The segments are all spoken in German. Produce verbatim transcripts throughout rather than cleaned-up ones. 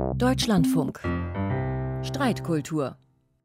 Deutschlandfunk. Streitkultur.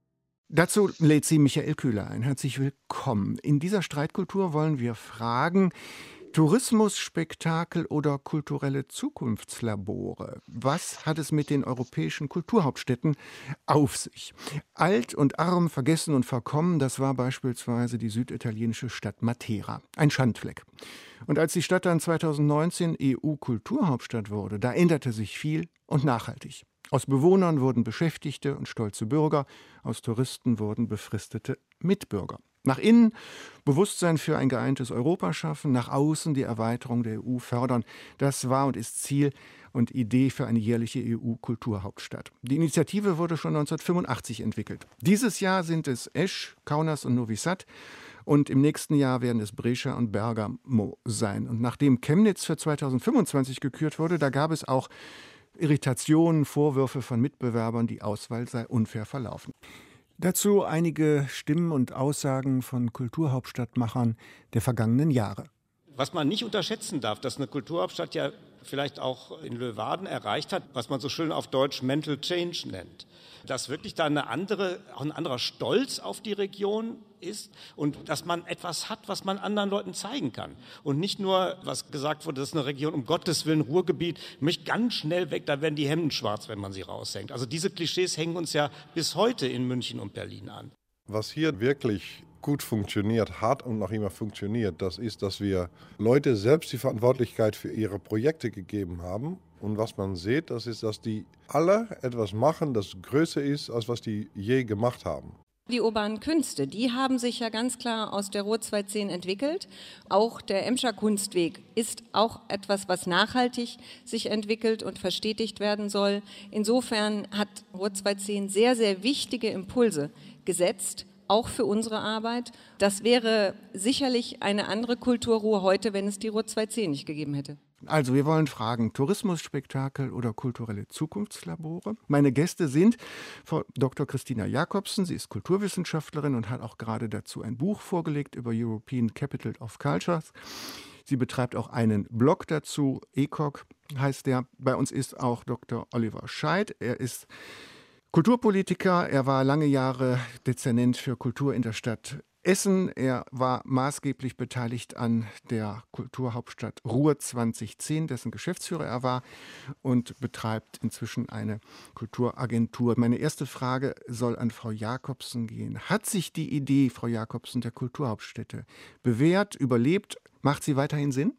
Dazu lädt sie Michael Köhler ein. Herzlich willkommen. In dieser Streitkultur wollen wir fragen: Tourismus, Spektakel oder kulturelle Zukunftslabore? Was hat es mit den europäischen Kulturhauptstädten auf sich? Alt und arm, vergessen und verkommen, das war beispielsweise die süditalienische Stadt Matera. Ein Schandfleck. Und als die Stadt dann zweitausendneunzehn E U-Kulturhauptstadt wurde, da änderte sich viel und nachhaltig. Aus Bewohnern wurden Beschäftigte und stolze Bürger, aus Touristen wurden befristete Mitbürger. Nach innen Bewusstsein für ein geeintes Europa schaffen, nach außen die Erweiterung der E U fördern. Das war und ist Ziel und Idee für eine jährliche E U-Kulturhauptstadt. Die Initiative wurde schon neunzehnhundertfünfundachtzig entwickelt. Dieses Jahr sind es Esch, Kaunas und Novi Sad und im nächsten Jahr werden es Brescia und Bergamo sein. Und nachdem Chemnitz für zweitausendfünfundzwanzig gekürt wurde, da gab es auch Irritationen, Vorwürfe von Mitbewerbern, die Auswahl sei unfair verlaufen. Dazu einige Stimmen und Aussagen von Kulturhauptstadtmachern der vergangenen Jahre. Was man nicht unterschätzen darf, dass eine Kulturhauptstadt ja vielleicht auch in Leeuwarden erreicht hat, was man so schön auf Deutsch Mental Change nennt. Dass wirklich da eine andere, auch ein anderer Stolz auf die Region ist und dass man etwas hat, was man anderen Leuten zeigen kann. Und nicht nur, was gesagt wurde, das ist eine Region, um Gottes Willen, Ruhrgebiet, möchte ganz schnell weg, da werden die Hemden schwarz, wenn man sie raushängt. Also diese Klischees hängen uns ja bis heute in München und Berlin an. Was hier wirklich gut funktioniert hat und noch immer funktioniert, das ist, dass wir Leute selbst die Verantwortlichkeit für ihre Projekte gegeben haben. Und was man sieht, das ist, dass die alle etwas machen, das größer ist, als was die je gemacht haben. Die urbanen Künste, die haben sich ja ganz klar aus der Ruhr zweihundertzehn entwickelt. Auch der Emscher Kunstweg ist auch etwas, was nachhaltig sich entwickelt und verstetigt werden soll. Insofern hat Ruhr zweihundertzehn sehr, sehr wichtige Impulse gesetzt, auch für unsere Arbeit. Das wäre sicherlich eine andere Kulturruhr heute, wenn es die Ruhr zweihundertzehn nicht gegeben hätte. Also wir wollen fragen: Tourismus, Spektakel oder kulturelle Zukunftslabore? Meine Gäste sind Frau Doktor Christina Jacobsen. Sie ist Kulturwissenschaftlerin und hat auch gerade dazu ein Buch vorgelegt über European Capital of Cultures. Sie betreibt auch einen Blog dazu, E C O C heißt der. Bei uns ist auch Doktor Oliver Scheidt. Er ist Kulturpolitiker. Er war lange Jahre Dezernent für Kultur in der Stadt Essen. Er war maßgeblich beteiligt an der Kulturhauptstadt Ruhr zweitausendzehn, dessen Geschäftsführer er war, und betreibt inzwischen eine Kulturagentur. Meine erste Frage soll an Frau Jacobsen gehen. Hat sich die Idee, Frau Jacobsen, der Kulturhauptstädte bewährt, überlebt? Macht sie weiterhin Sinn?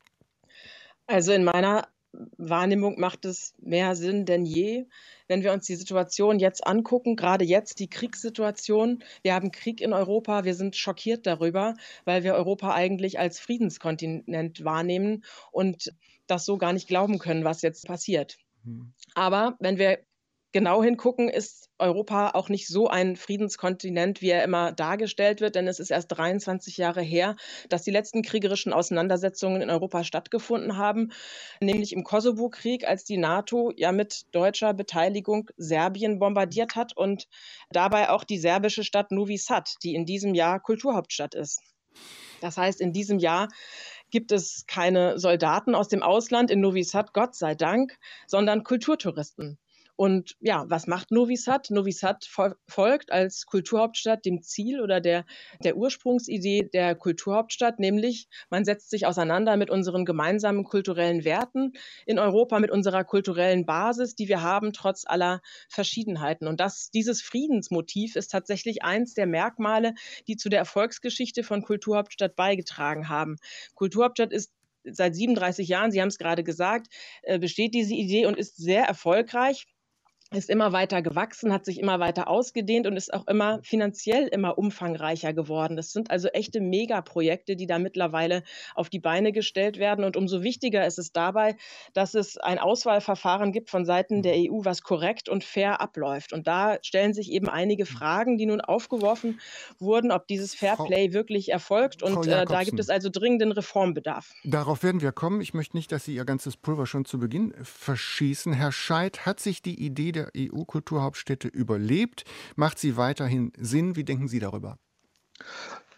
Also in meiner Wahrnehmung macht es mehr Sinn denn je, wenn wir uns die Situation jetzt angucken, gerade jetzt die Kriegssituation. Wir haben Krieg in Europa, wir sind schockiert darüber, weil wir Europa eigentlich als Friedenskontinent wahrnehmen und das so gar nicht glauben können, was jetzt passiert. Mhm. Aber wenn wir genau hingucken, ist Europa auch nicht so ein Friedenskontinent, wie er immer dargestellt wird, denn es ist erst dreiundzwanzig Jahre her, dass die letzten kriegerischen Auseinandersetzungen in Europa stattgefunden haben, nämlich im Kosovo-Krieg, als die NATO ja mit deutscher Beteiligung Serbien bombardiert hat und dabei auch die serbische Stadt Novi Sad, die in diesem Jahr Kulturhauptstadt ist. Das heißt, in diesem Jahr gibt es keine Soldaten aus dem Ausland in Novi Sad, Gott sei Dank, sondern Kulturtouristen. Und ja, was macht Novi Sad? Novi Sad folgt als Kulturhauptstadt dem Ziel oder der, der Ursprungsidee der Kulturhauptstadt, nämlich man setzt sich auseinander mit unseren gemeinsamen kulturellen Werten in Europa, mit unserer kulturellen Basis, die wir haben, trotz aller Verschiedenheiten. Und das, dieses Friedensmotiv ist tatsächlich eins der Merkmale, die zu der Erfolgsgeschichte von Kulturhauptstadt beigetragen haben. Kulturhauptstadt ist seit siebenunddreißig Jahren, Sie haben es gerade gesagt, besteht diese Idee und ist sehr erfolgreich. Ist immer weiter gewachsen, hat sich immer weiter ausgedehnt und ist auch immer finanziell immer umfangreicher geworden. Das sind also echte Megaprojekte, die da mittlerweile auf die Beine gestellt werden. Und umso wichtiger ist es dabei, dass es ein Auswahlverfahren gibt von Seiten der E U, was korrekt und fair abläuft. Und da stellen sich eben einige Fragen, die nun aufgeworfen wurden, ob dieses Fairplay wirklich erfolgt. Und äh, da gibt es also dringenden Reformbedarf. Darauf werden wir kommen. Ich möchte nicht, dass Sie Ihr ganzes Pulver schon zu Beginn verschießen. Herr Scheidt, hat sich die Idee der E U-Kulturhauptstädte überlebt? Macht sie weiterhin Sinn? Wie denken Sie darüber?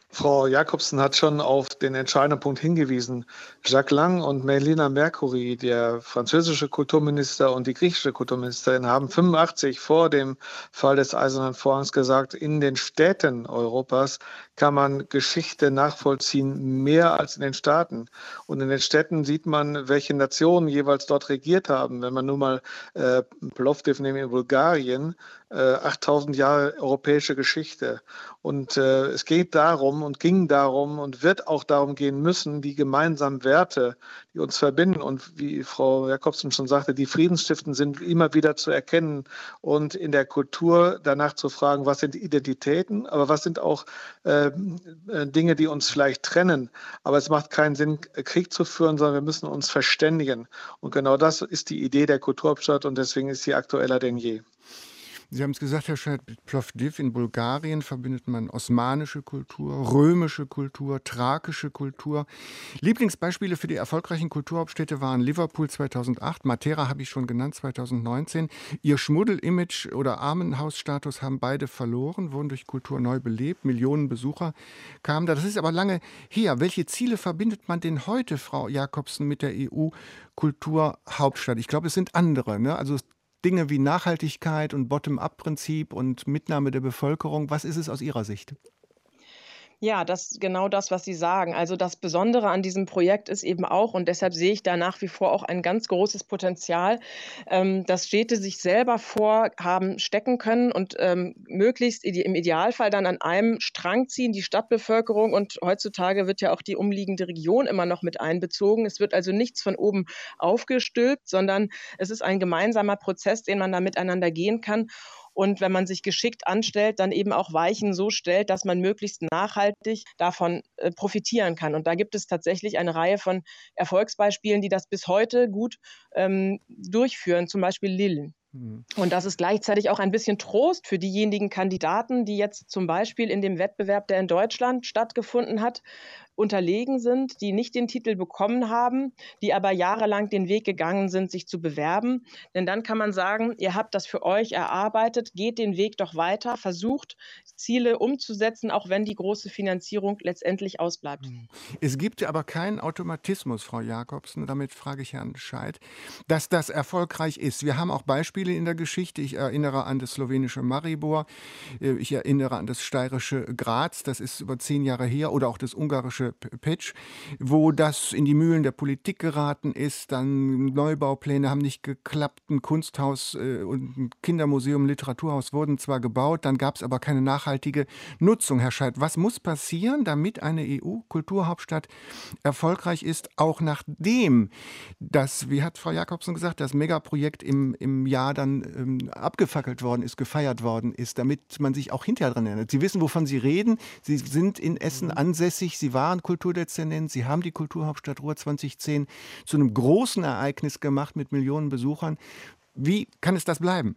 Frau Jakobsen hat schon auf den entscheidenden Punkt hingewiesen. Jacques Lang und Mélina Mercouri, der französische Kulturminister und die griechische Kulturministerin, haben fünfundachtzig vor dem Fall des Eisernen Vorhangs gesagt, in den Städten Europas kann man Geschichte nachvollziehen, mehr als in den Staaten. Und in den Städten sieht man, welche Nationen jeweils dort regiert haben. Wenn man nur mal äh, Plovdiv nehmen in Bulgarien, äh, achttausend Jahre europäische Geschichte. Und äh, es geht darum und ging darum und wird auch darum gehen müssen, die gemeinsamen Werte, die uns verbinden und wie Frau Jakobsen schon sagte, die Friedensstiften sind immer wieder zu erkennen und in der Kultur danach zu fragen, was sind Identitäten, aber was sind auch äh, Dinge, die uns vielleicht trennen. Aber es macht keinen Sinn, Krieg zu führen, sondern wir müssen uns verständigen. Und genau das ist die Idee der Kulturhauptstadt und deswegen ist sie aktueller denn je. Sie haben es gesagt, Herr Scheidt, mit Plovdiv in Bulgarien verbindet man osmanische Kultur, römische Kultur, thrakische Kultur. Lieblingsbeispiele für die erfolgreichen Kulturhauptstädte waren Liverpool zweitausendacht, Matera habe ich schon genannt, zweitausendneunzehn. Ihr Schmuddel-Image oder Armenhausstatus haben beide verloren, wurden durch Kultur neu belebt, Millionen Besucher kamen da. Das ist aber lange her. Welche Ziele verbindet man denn heute, Frau Jakobsen, mit der E U-Kulturhauptstadt? Ich glaube, es sind andere, ne? Also Dinge wie Nachhaltigkeit und Bottom-up-Prinzip und Mitnahme der Bevölkerung. Was ist es aus Ihrer Sicht? Ja, das genau das, was Sie sagen. Also das Besondere an diesem Projekt ist eben auch, und deshalb sehe ich da nach wie vor auch ein ganz großes Potenzial, ähm, dass Städte sich selber vorhaben stecken können und ähm, möglichst ide- im Idealfall dann an einem Strang ziehen, die Stadtbevölkerung. Und heutzutage wird ja auch die umliegende Region immer noch mit einbezogen. Es wird also nichts von oben aufgestülpt, sondern es ist ein gemeinsamer Prozess, den man da miteinander gehen kann. Und wenn man sich geschickt anstellt, dann eben auch Weichen so stellt, dass man möglichst nachhaltig davon äh, profitieren kann. Und da gibt es tatsächlich eine Reihe von Erfolgsbeispielen, die das bis heute gut ähm, durchführen, zum Beispiel Lille. Hm. Und das ist gleichzeitig auch ein bisschen Trost für diejenigen Kandidaten, die jetzt zum Beispiel in dem Wettbewerb, der in Deutschland stattgefunden hat, unterlegen sind, die nicht den Titel bekommen haben, die aber jahrelang den Weg gegangen sind, sich zu bewerben. Denn dann kann man sagen, ihr habt das für euch erarbeitet, geht den Weg doch weiter, versucht Ziele umzusetzen, auch wenn die große Finanzierung letztendlich ausbleibt. Es gibt aber keinen Automatismus, Frau Jakobsen, damit frage ich Herrn Scheidt, dass das erfolgreich ist. Wir haben auch Beispiele in der Geschichte. Ich erinnere an das slowenische Maribor, ich erinnere an das steirische Graz, das ist über zehn Jahre her, oder auch das ungarische Pécs, wo das in die Mühlen der Politik geraten ist. Dann Neubaupläne haben nicht geklappt, ein Kunsthaus und ein Kindermuseum, ein Literaturhaus wurden zwar gebaut, dann gab es aber keine nachhaltige Nutzung. Herr Scheidt, was muss passieren, damit eine E U-Kulturhauptstadt erfolgreich ist, auch nachdem das, wie hat Frau Jakobsen gesagt, das Megaprojekt im, im Jahr dann ähm, abgefackelt worden ist, gefeiert worden ist, damit man sich auch hinterher dran erinnert. Sie wissen, wovon Sie reden. Sie sind in Essen ansässig, Sie waren Kulturdezernent, Sie haben die Kulturhauptstadt Ruhr zweitausendzehn zu einem großen Ereignis gemacht mit Millionen Besuchern. Wie kann es das bleiben?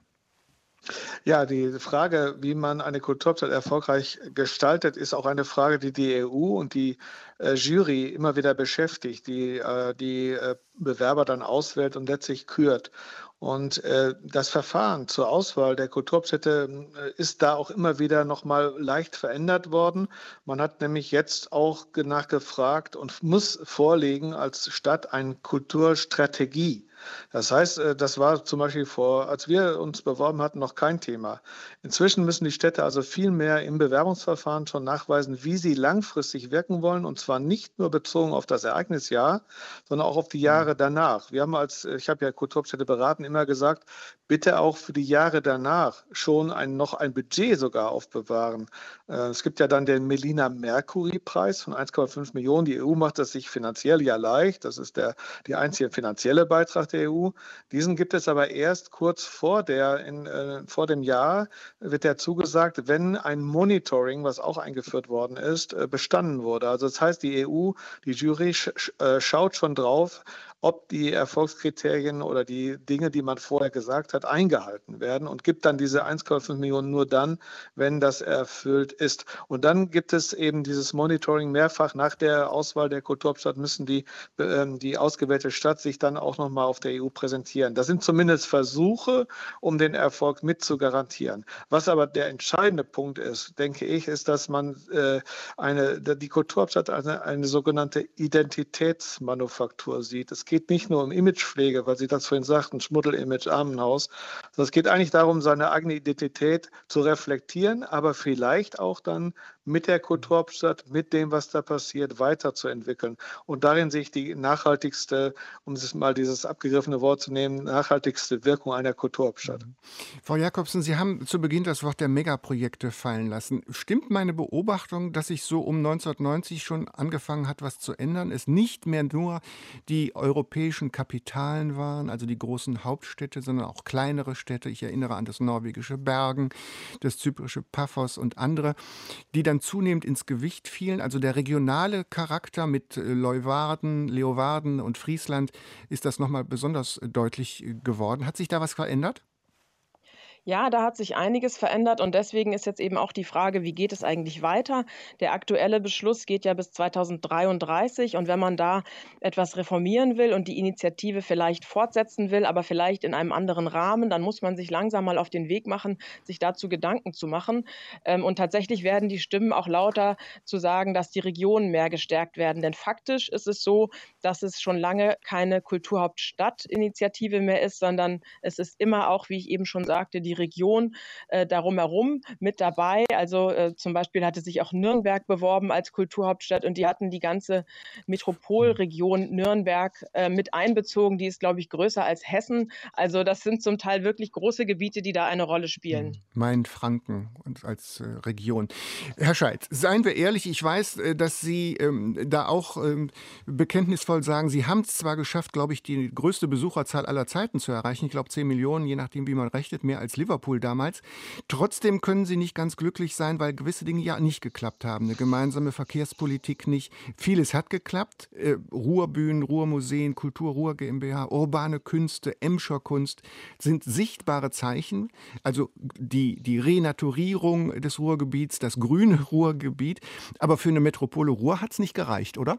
Ja, die Frage, wie man eine Kulturhauptstadt erfolgreich gestaltet, ist auch eine Frage, die die E U und die äh, Jury immer wieder beschäftigt, die äh, die äh, Bewerber dann auswählt und letztlich kürt. Und äh, das Verfahren zur Auswahl der Kulturhauptstädte äh, ist da auch immer wieder nochmal leicht verändert worden. Man hat nämlich jetzt auch nachgefragt und muss vorlegen als Stadt eine Kulturstrategie. Das heißt, das war zum Beispiel vor, als wir uns beworben hatten, noch kein Thema. Inzwischen müssen die Städte also viel mehr im Bewerbungsverfahren schon nachweisen, wie sie langfristig wirken wollen, und zwar nicht nur bezogen auf das Ereignisjahr, sondern auch auf die Jahre danach. Wir haben als, ich habe ja Kulturhauptstädte beraten, immer gesagt, bitte auch für die Jahre danach schon ein, noch ein Budget sogar aufbewahren. Es gibt ja dann den Mélina Mercouri-Preis von eins Komma fünf Millionen. Die E U macht das sich finanziell ja leicht. Das ist der, der einzige finanzielle Beitrag der E U. Diesen gibt es aber erst kurz vor, der, in, äh, vor dem Jahr, wird der zugesagt, wenn ein Monitoring, was auch eingeführt worden ist, äh, bestanden wurde. Also das heißt, die E U, die Jury sch äh, schaut schon drauf, ob die Erfolgskriterien oder die Dinge, die man vorher gesagt hat, eingehalten werden und gibt dann diese eins Komma fünf Millionen nur dann, wenn das erfüllt ist. Und dann gibt es eben dieses Monitoring mehrfach. Nach der Auswahl der Kulturhauptstadt müssen die, äh, die ausgewählte Stadt sich dann auch nochmal auf der E U präsentieren. Das sind zumindest Versuche, um den Erfolg mit zu garantieren. Was aber der entscheidende Punkt ist, denke ich, ist, dass man äh, eine, die Kulturhauptstadt als eine, eine sogenannte Identitätsmanufaktur sieht. Es geht nicht nur um Imagepflege, weil Sie das vorhin sagten, Schmuddelimage, Armenhaus, sondern es geht eigentlich darum, seine eigene Identität zu reflektieren, aber vielleicht auch dann mit der Kulturhauptstadt, mit dem, was da passiert, weiterzuentwickeln. Und darin sehe ich die nachhaltigste, um es mal dieses abgegriffene Wort zu nehmen, nachhaltigste Wirkung einer Kulturhauptstadt. Mhm. Frau Jacobsen, Sie haben zu Beginn das Wort der Megaprojekte fallen lassen. Stimmt meine Beobachtung, dass sich so um neunzehnhundertneunzig schon angefangen hat, was zu ändern? Es nicht mehr nur die europäischen Kapitalen waren, also die großen Hauptstädte, sondern auch kleinere Städte. Ich erinnere an das norwegische Bergen, das zyprische Paphos und andere, die dann zunehmend ins Gewicht fielen. Also der regionale Charakter mit Leeuwarden, Leeuwarden und Friesland ist das nochmal besonders deutlich geworden. Hat sich da was verändert? Ja, da hat sich einiges verändert und deswegen ist jetzt eben auch die Frage, wie geht es eigentlich weiter? Der aktuelle Beschluss geht ja bis zweitausenddreiunddreißig und wenn man da etwas reformieren will und die Initiative vielleicht fortsetzen will, aber vielleicht in einem anderen Rahmen, dann muss man sich langsam mal auf den Weg machen, sich dazu Gedanken zu machen. Ähm, Und tatsächlich werden die Stimmen auch lauter zu sagen, dass die Regionen mehr gestärkt werden. Denn faktisch ist es so, dass es schon lange keine Kulturhauptstadt-Initiative mehr ist, sondern es ist immer auch, wie ich eben schon sagte, die Region äh, darum herum mit dabei. Also äh, zum Beispiel hatte sich auch Nürnberg beworben als Kulturhauptstadt und die hatten die ganze Metropolregion Nürnberg äh, mit einbezogen. Die ist, glaube ich, größer als Hessen. Also das sind zum Teil wirklich große Gebiete, die da eine Rolle spielen. Main-Franken als äh, Region. Herr Scheidt, seien wir ehrlich, ich weiß, äh, dass Sie ähm, da auch ähm, bekenntnisvoll sagen, Sie haben es zwar geschafft, glaube ich, die größte Besucherzahl aller Zeiten zu erreichen. Ich glaube zehn Millionen, je nachdem, wie man rechnet, mehr als Liverpool damals. Trotzdem können Sie nicht ganz glücklich sein, weil gewisse Dinge ja nicht geklappt haben. Eine gemeinsame Verkehrspolitik nicht. Vieles hat geklappt. Äh, Ruhrbühnen, Ruhrmuseen, Kultur Ruhr GmbH, urbane Künste, Emscher Kunst sind sichtbare Zeichen. Also die, die Renaturierung des Ruhrgebiets, das grüne Ruhrgebiet. Aber für eine Metropole Ruhr hat es nicht gereicht, oder?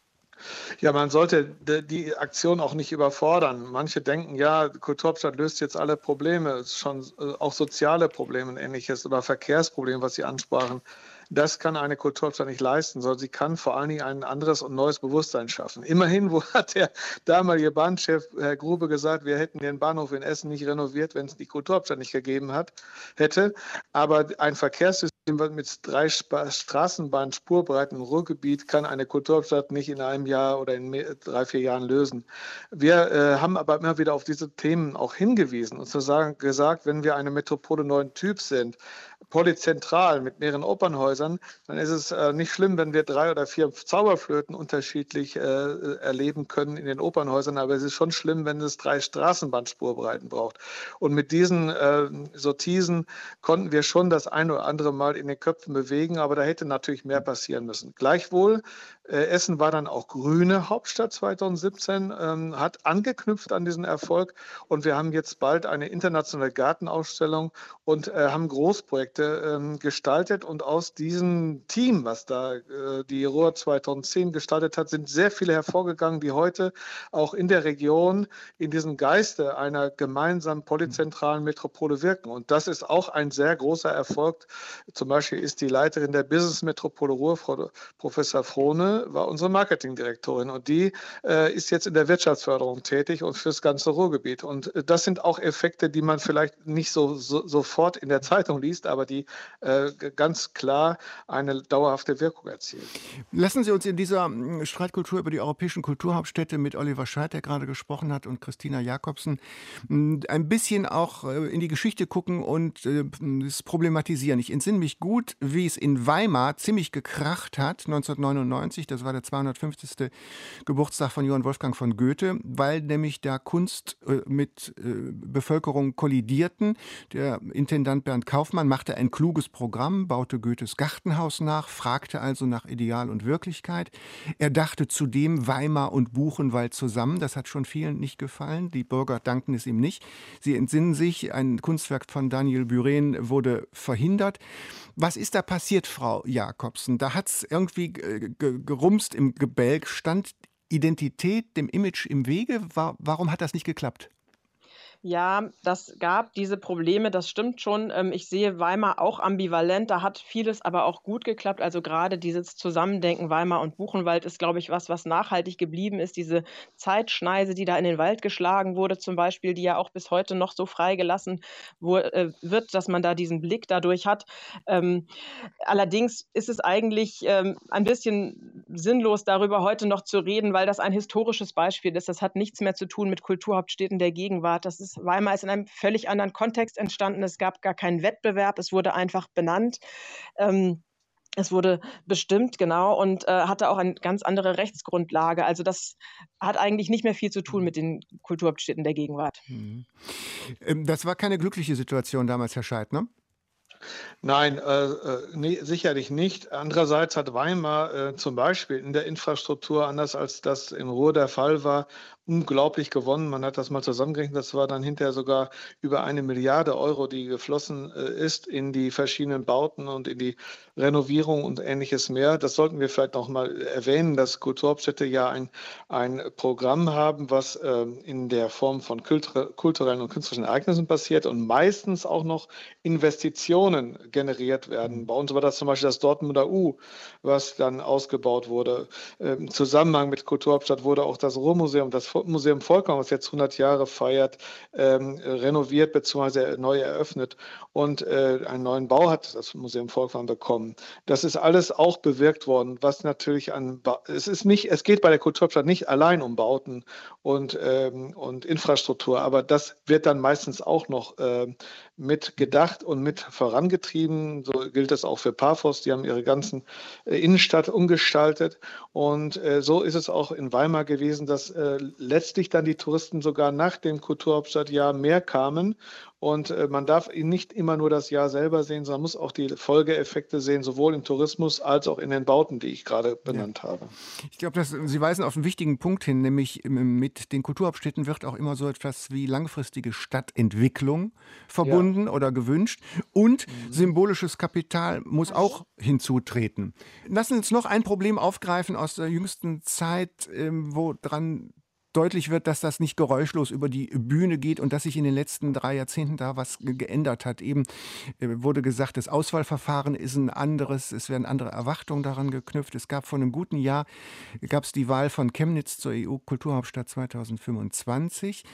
Ja, man sollte die Aktion auch nicht überfordern. Manche denken, ja, Kulturhauptstadt löst jetzt alle Probleme, es ist schon auch soziale Probleme und Ähnliches oder Verkehrsprobleme, was Sie ansprachen. Das kann eine Kulturhauptstadt nicht leisten, sondern sie kann vor allen Dingen ein anderes und neues Bewusstsein schaffen. Immerhin, wo hat der damalige Bahnchef Herr Grube gesagt, wir hätten den Bahnhof in Essen nicht renoviert, wenn es die Kulturhauptstadt nicht gegeben hat, hätte. Aber ein Verkehrssystem mit drei Straßenbahnen Spurbreiten im Ruhrgebiet kann eine Kulturhauptstadt nicht in einem Jahr oder in drei, vier Jahren lösen. Wir äh, haben aber immer wieder auf diese Themen auch hingewiesen und zu sagen, gesagt, wenn wir eine Metropole neuen Typs sind, polyzentral mit mehreren Opernhäusern, dann ist es äh, nicht schlimm, wenn wir drei oder vier Zauberflöten unterschiedlich äh, erleben können in den Opernhäusern, aber es ist schon schlimm, wenn es drei Straßenbahnspurbreiten braucht. Und mit diesen äh, Sortisen konnten wir schon das ein oder andere Mal in den Köpfen bewegen, aber da hätte natürlich mehr passieren müssen. Gleichwohl, äh, Essen war dann auch grüne Hauptstadt zweitausendsiebzehn, ähm, hat angeknüpft an diesen Erfolg und wir haben jetzt bald eine internationale Gartenausstellung und äh, haben Großprojekte ähm, gestaltet und aus diesem Team, was da äh, die Ruhr zweitausendzehn gestaltet hat, sind sehr viele hervorgegangen, die heute auch in der Region in diesem Geiste einer gemeinsamen polyzentralen Metropole wirken. Und das ist auch ein sehr großer Erfolg. Zum Beispiel ist die Leiterin der Business Metropole Ruhr, Frau Professor Frohne, war unsere Marketingdirektorin und die äh, ist jetzt in der Wirtschaftsförderung tätig und fürs ganze Ruhrgebiet. Und äh, das sind auch Effekte, die man vielleicht nicht so, so sofort in der Zeitung liest, aber die äh, ganz klar eine dauerhafte Wirkung erzielen. Lassen Sie uns in dieser Streitkultur über die europäischen Kulturhauptstädte mit Oliver Scheidt, der gerade gesprochen hat, und Christina Jacobsen ein bisschen auch in die Geschichte gucken und es problematisieren. Ich entsinne mich gut, wie es in Weimar ziemlich gekracht hat, neunzehnhundertneunundneunzig. neunzehnhundertvierundfünfzig, das war der zweihundertfünfzigste Geburtstag von Johann Wolfgang von Goethe, weil nämlich da Kunst äh, mit äh, Bevölkerung kollidierten. Der Intendant Bernd Kaufmann machte ein kluges Programm, baute Goethes Gartenhaus nach, fragte also nach Ideal und Wirklichkeit. Er dachte zudem Weimar und Buchenwald zusammen. Das hat schon vielen nicht gefallen. Die Bürger dankten es ihm nicht. Sie entsinnen sich, ein Kunstwerk von Daniel Buren wurde verhindert. Was ist da passiert, Frau Jacobsen? Da hat es irgendwie gerumst im Gebälk. Stand Identität dem Image im Wege? Warum hat das nicht geklappt? Ja, das gab diese Probleme, das stimmt schon. Ähm, ich sehe Weimar auch ambivalent. Da hat vieles aber auch gut geklappt. Also gerade dieses Zusammendenken Weimar und Buchenwald ist, glaube ich, was, was nachhaltig geblieben ist. Diese Zeitschneise, die da in den Wald geschlagen wurde, zum Beispiel, die ja auch bis heute noch so freigelassen wo, äh, wird, dass man da diesen Blick dadurch hat. Ähm, allerdings ist es eigentlich ähm, ein bisschen sinnlos, darüber heute noch zu reden, weil das ein historisches Beispiel ist. Das hat nichts mehr zu tun mit Kulturhauptstädten der Gegenwart. Das ist Weimar ist in einem völlig anderen Kontext entstanden. Es gab gar keinen Wettbewerb. Es wurde einfach benannt. Ähm, es wurde bestimmt, genau, und äh, hatte auch eine ganz andere Rechtsgrundlage. Also das hat eigentlich nicht mehr viel zu tun mit den Kulturhauptstädten der Gegenwart. Mhm. Das war keine glückliche Situation damals, Herr Scheidt, ne? Nein, äh, nee, sicherlich nicht. Andererseits hat Weimar äh, zum Beispiel in der Infrastruktur, anders als das in Ruhr der Fall war, unglaublich gewonnen. Man hat das mal zusammengerechnet, das war dann hinterher sogar über eine Milliarde Euro, die geflossen äh, ist in die verschiedenen Bauten und in die Renovierung und ähnliches mehr. Das sollten wir vielleicht noch mal erwähnen, dass Kulturhauptstädte ja ein, ein Programm haben, was äh, in der Form von kulturellen und künstlerischen Ereignissen passiert und meistens auch noch Investitionen generiert werden. Bei uns war das zum Beispiel das Dortmunder U, was dann ausgebaut wurde. Im Zusammenhang mit Kulturhauptstadt wurde auch das Ruhrmuseum, das Museum Volkwang, was jetzt hundert Jahre feiert, ähm, renoviert bzw. neu eröffnet und äh, einen neuen Bau hat das Museum Volkwang bekommen. Das ist alles auch bewirkt worden, was natürlich an, ba- es ist nicht, es geht bei der Kulturhauptstadt nicht allein um Bauten und, ähm, und Infrastruktur, aber das wird dann meistens auch noch ähm, mit gedacht und mit vorangetrieben. So gilt das auch für Paphos. Die haben ihre ganzen äh, Innenstadt umgestaltet. Und äh, so ist es auch in Weimar gewesen, dass äh, letztlich dann die Touristen sogar nach dem Kulturhauptstadtjahr mehr kamen. Und äh, man darf nicht immer nur das Jahr selber sehen, sondern muss auch die Folgeeffekte sehen, sowohl im Tourismus als auch in den Bauten, die ich gerade benannt ja. habe. Ich glaube, Sie weisen auf einen wichtigen Punkt hin, nämlich mit den Kulturhauptstädten wird auch immer so etwas wie langfristige Stadtentwicklung verbunden ja. oder gewünscht. Und mhm. symbolisches Kapital muss auch hinzutreten. Lassen Sie uns noch ein Problem aufgreifen aus der jüngsten Zeit, wo dran deutlich wird, dass das nicht geräuschlos über die Bühne geht und dass sich in den letzten drei Jahrzehnten da was geändert hat. Eben wurde gesagt, das Auswahlverfahren ist ein anderes, es werden andere Erwartungen daran geknüpft. Es gab vor einem guten Jahr, gab es die Wahl von Chemnitz zur E U-Kulturhauptstadt zweitausendfünfundzwanzig.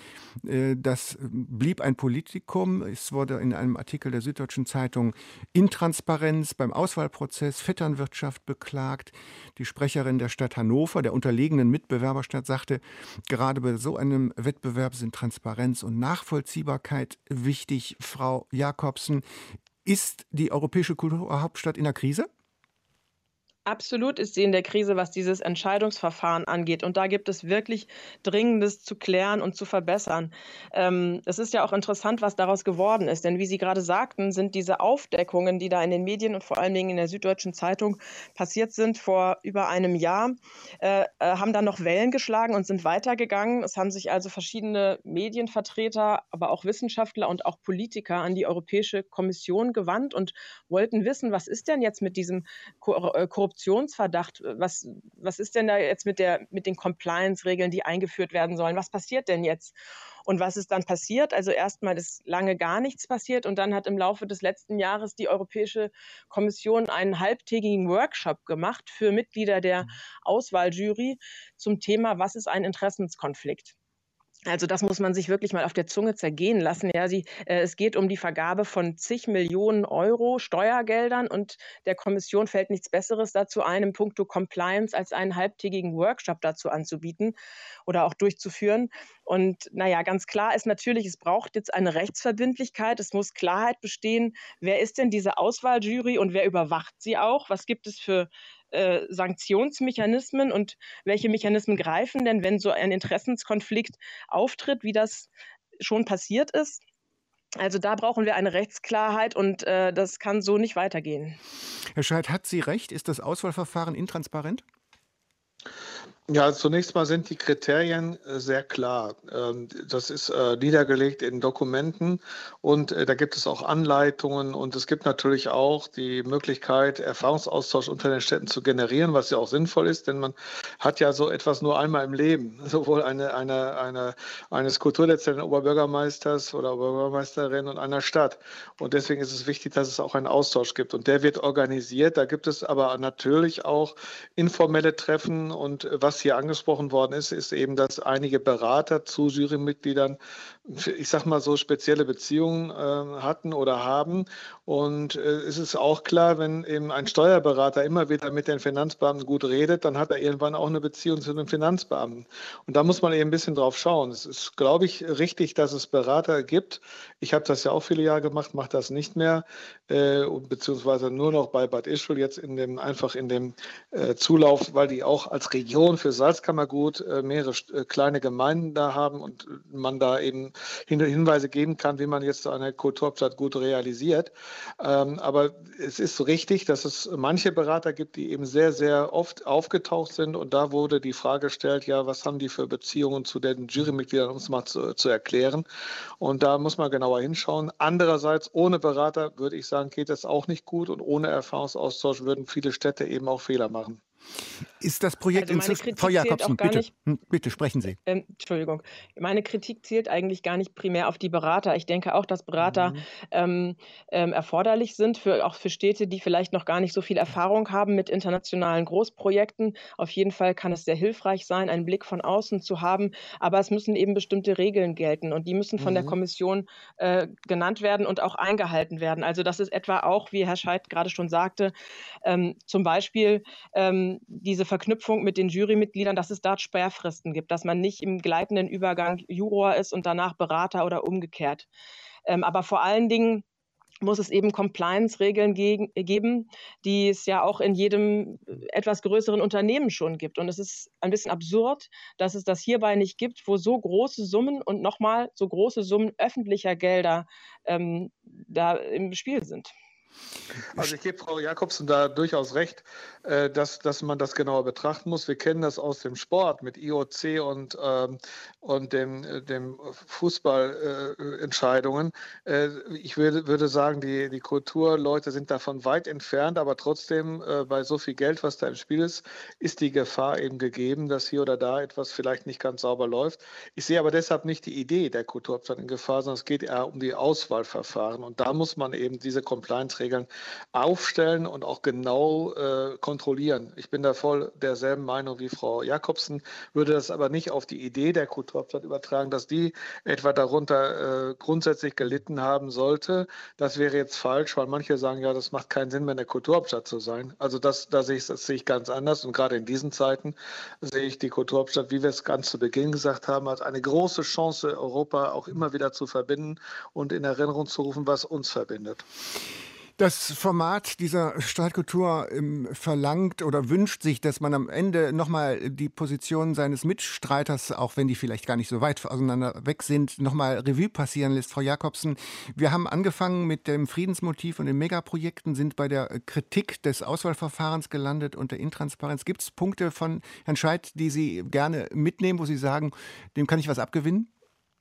Das blieb ein Politikum. Es wurde in einem Artikel der Süddeutschen Zeitung Intransparenz beim Auswahlprozess, Vetternwirtschaft beklagt. Die Sprecherin der Stadt Hannover, der unterlegenen Mitbewerberstadt, sagte, gerade bei so einem Wettbewerb sind Transparenz und Nachvollziehbarkeit wichtig. Frau Jacobsen, ist die europäische Kulturhauptstadt in der Krise? Absolut ist sie in der Krise, was dieses Entscheidungsverfahren angeht. Und da gibt es wirklich Dringendes zu klären und zu verbessern. Ähm, es ist ja auch interessant, was daraus geworden ist. Denn wie Sie gerade sagten, sind diese Aufdeckungen, die da in den Medien und vor allen Dingen in der Süddeutschen Zeitung passiert sind vor über einem Jahr, äh, haben dann noch Wellen geschlagen und sind weitergegangen. Es haben sich also verschiedene Medienvertreter, aber auch Wissenschaftler und auch Politiker an die Europäische Kommission gewandt und wollten wissen, was ist denn jetzt mit diesem Korruption Korruptionsverdacht, was, was ist denn da jetzt mit, der, mit den Compliance-Regeln, die eingeführt werden sollen? Was passiert denn jetzt? Und was ist dann passiert? Also erstmal ist lange gar nichts passiert und dann hat im Laufe des letzten Jahres die Europäische Kommission einen halbtägigen Workshop gemacht für Mitglieder der Auswahljury zum Thema, was ist ein Interessenskonflikt? Also das muss man sich wirklich mal auf der Zunge zergehen lassen. Ja, sie, äh, es geht um die Vergabe von zig Millionen Euro Steuergeldern und der Kommission fällt nichts Besseres dazu ein, in puncto Compliance als einen halbtägigen Workshop dazu anzubieten oder auch durchzuführen. Und naja, ganz klar ist natürlich, es braucht jetzt eine Rechtsverbindlichkeit. Es muss Klarheit bestehen, wer ist denn diese Auswahljury und wer überwacht sie auch? Was gibt es für äh, Sanktionsmechanismen und welche Mechanismen greifen denn, wenn so ein Interessenskonflikt auftritt, wie das schon passiert ist? Also da brauchen wir eine Rechtsklarheit und äh, das kann so nicht weitergehen. Herr Scheidt, hat sie recht? Ist das Auswahlverfahren intransparent? Ja, zunächst mal sind die Kriterien äh, sehr klar. Ähm, das ist äh, niedergelegt in Dokumenten und äh, da gibt es auch Anleitungen und es gibt natürlich auch die Möglichkeit, Erfahrungsaustausch unter den Städten zu generieren, was ja auch sinnvoll ist, denn man hat ja so etwas nur einmal im Leben, sowohl eine, eine, eine, eines Kulturdezernenten Oberbürgermeisters oder Oberbürgermeisterin und einer Stadt. Und deswegen ist es wichtig, dass es auch einen Austausch gibt und der wird organisiert. Da gibt es aber natürlich auch informelle Treffen und äh, was hier angesprochen worden ist, ist eben, dass einige Berater zu Jurymitgliedern, ich sag mal so, spezielle Beziehungen äh, hatten oder haben. Und äh, es ist auch klar, wenn eben ein Steuerberater immer wieder mit den Finanzbeamten gut redet, dann hat er irgendwann auch eine Beziehung zu den Finanzbeamten. Und da muss man eben ein bisschen drauf schauen. Es ist, glaube ich, richtig, dass es Berater gibt. Ich habe das ja auch viele Jahre gemacht, mache das nicht mehr, äh, beziehungsweise nur noch bei Bad Ischl jetzt in dem, einfach in dem äh, Zulauf, weil die auch als Region für Salzkammergut äh, mehrere äh, kleine Gemeinden da haben und man da eben Hin Hinweise geben kann, wie man jetzt so eine Kulturhauptstadt gut realisiert. Ähm, aber es ist so richtig, dass es manche Berater gibt, die eben sehr, sehr oft aufgetaucht sind und da wurde die Frage gestellt, ja, was haben die für Beziehungen zu den Jurymitgliedern, um es mal zu, zu erklären. Und da muss man genauer hinschauen. Andererseits, ohne Berater, würde ich sagen, geht es auch nicht gut und ohne Erfahrungsaustausch würden viele Städte eben auch Fehler machen. Ist das Projekt Also meine inzwischen... Kritik Frau zielt Jakobsen, auch gar bitte, nicht, Hm, bitte sprechen Sie. ähm, Entschuldigung, meine Kritik zielt eigentlich gar nicht primär auf die Berater. Ich denke auch, dass Berater Mhm. ähm, ähm, erforderlich sind, für, auch für Städte, die vielleicht noch gar nicht so viel Erfahrung haben mit internationalen Großprojekten. Auf jeden Fall kann es sehr hilfreich sein, einen Blick von außen zu haben, aber es müssen eben bestimmte Regeln gelten und die müssen von der Mhm. Kommission äh, genannt werden und auch eingehalten werden. Also das ist etwa auch, wie Herr Scheidt gerade schon sagte, ähm, zum Beispiel ähm, diese Verknüpfung mit den Jurymitgliedern, dass es dort Sperrfristen gibt, dass man nicht im gleitenden Übergang Juror ist und danach Berater oder umgekehrt. Ähm, aber vor allen Dingen muss es eben Compliance-Regeln ge geben, die es ja auch in jedem etwas größeren Unternehmen schon gibt. Und es ist ein bisschen absurd, dass es das hierbei nicht gibt, wo so große Summen und nochmal so große Summen öffentlicher Gelder ähm, da im Spiel sind. Also ich gebe Frau Jakobsen da durchaus recht, äh, dass, dass man das genauer betrachten muss. Wir kennen das aus dem Sport mit I O C und, ähm, und dem, äh, dem Fußballentscheidungen. Äh, äh, ich würde, würde sagen, die, die Kulturleute sind davon weit entfernt, aber trotzdem äh, bei so viel Geld, was da im Spiel ist, ist die Gefahr eben gegeben, dass hier oder da etwas vielleicht nicht ganz sauber läuft. Ich sehe aber deshalb nicht die Idee der Kulturhauptstadt in Gefahr, sondern es geht eher um die Auswahlverfahren. Und da muss man eben diese Compliance-Regeln aufstellen und auch genau äh, kontrollieren. Ich bin da voll derselben Meinung wie Frau Jakobsen, würde das aber nicht auf die Idee der Kulturhauptstadt übertragen, dass die etwa darunter äh, grundsätzlich gelitten haben sollte. Das wäre jetzt falsch, weil manche sagen, ja, das macht keinen Sinn mehr, eine Kulturhauptstadt zu sein. Also das, da sehe ich, das sehe ich ganz anders und gerade in diesen Zeiten sehe ich die Kulturhauptstadt, wie wir es ganz zu Beginn gesagt haben, als eine große Chance, Europa auch immer wieder zu verbinden und in Erinnerung zu rufen, was uns verbindet. Das Format dieser Streitkultur ähm, verlangt oder wünscht sich, dass man am Ende nochmal die Position seines Mitstreiters, auch wenn die vielleicht gar nicht so weit auseinander weg sind, nochmal Revue passieren lässt. Frau Jakobsen, wir haben angefangen mit dem Friedensmotiv und den Megaprojekten, sind bei der Kritik des Auswahlverfahrens gelandet und der Intransparenz. Gibt es Punkte von Herrn Scheidt, die Sie gerne mitnehmen, wo Sie sagen, dem kann ich was abgewinnen?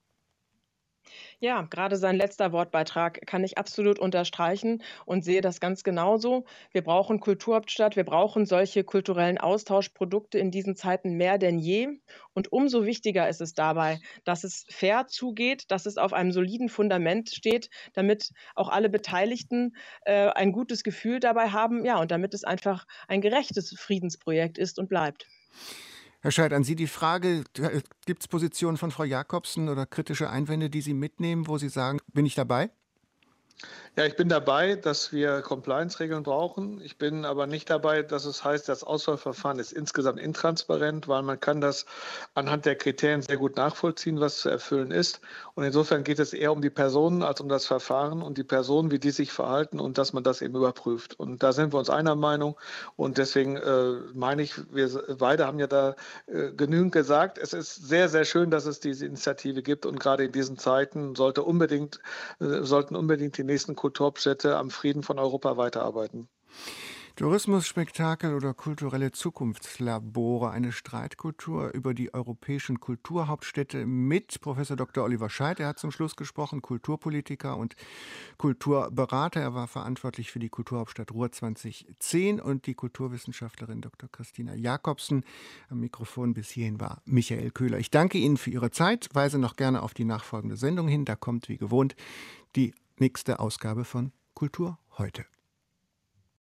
Ja, gerade sein letzter Wortbeitrag kann ich absolut unterstreichen und sehe das ganz genauso. Wir brauchen Kulturhauptstadt, wir brauchen solche kulturellen Austauschprodukte in diesen Zeiten mehr denn je. Und umso wichtiger ist es dabei, dass es fair zugeht, dass es auf einem soliden Fundament steht, damit auch alle Beteiligten äh, ein gutes Gefühl dabei haben, ja, und damit es einfach ein gerechtes Friedensprojekt ist und bleibt. Herr Scheidt, an Sie die Frage, gibt es Positionen von Frau Jakobsen oder kritische Einwände, die Sie mitnehmen, wo Sie sagen, bin ich dabei? Ja, ich bin dabei, dass wir Compliance-Regeln brauchen. Ich bin aber nicht dabei, dass es heißt, das Auswahlverfahren ist insgesamt intransparent, weil man kann das anhand der Kriterien sehr gut nachvollziehen, was zu erfüllen ist. Und insofern geht es eher um die Personen als um das Verfahren und die Personen, wie die sich verhalten und dass man das eben überprüft. Und da sind wir uns einer Meinung. Und deswegen äh, meine ich, wir beide haben ja da äh, genügend gesagt. Es ist sehr, sehr schön, dass es diese Initiative gibt. Und gerade in diesen Zeiten sollte unbedingt, äh, sollten unbedingt die nächsten Kulturhauptstädte am Frieden von Europa weiterarbeiten. Tourismus, Spektakel oder kulturelle Zukunftslabore, eine Streitkultur über die europäischen Kulturhauptstädte mit Professor Doktor Oliver Scheidt. Er hat zum Schluss gesprochen, Kulturpolitiker und Kulturberater. Er war verantwortlich für die Kulturhauptstadt Ruhr zwanzig zehn und die Kulturwissenschaftlerin Doktor Christina Jakobsen. Am Mikrofon bis hierhin war Michael Köhler. Ich danke Ihnen für Ihre Zeit, weise noch gerne auf die nachfolgende Sendung hin. Da kommt wie gewohnt die nächste Ausgabe von Kultur heute.